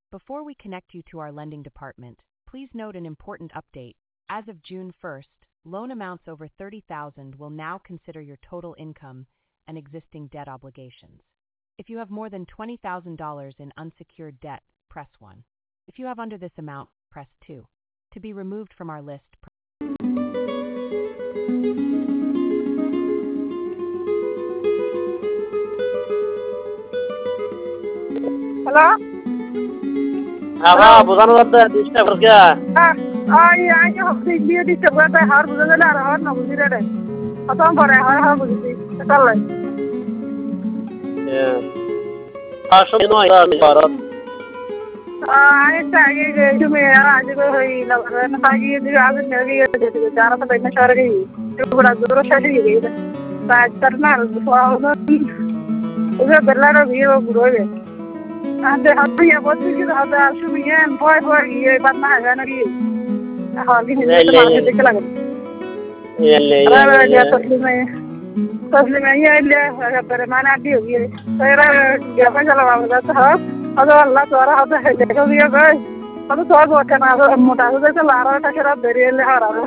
Before we connect you to our lending department, please note an important update. As of June 1st, loan amounts over $30,000 will now consider your total income and existing debt obligations. If you have more than $20,000 in unsecured debt, press 1. If you have under this amount, press 2. To be removed from our list, Hello? Hello, bukan ada disturb kerja. Iya, dia disturb करता है हर बुझे ना हर ना बुझी रहे खत्म पर हर बुझी चल रहा Asal ini ada barat. आए चाहिए जो मेरा आज को हुई लगा ना ताकि ये आज मेरी ये जो चार तो बैठना चाह रही है जो बड़ा जोर से ही गई है आज करना उसे बेला रो भी वो बुरो है Ande hatu ya bosi ki hada ashumi en boy ye banna है ना ये हाल ही में तो मार के लगा Iya. ya तस्लीम ये ले अगर माना दी होगी तेरा क्या चला वाला तो है अगर अल्लाह द्वारा हदा है देखो ये गए अब तो बहुत ना मोटा हो जैसे लारा का शराब दे रही है हारा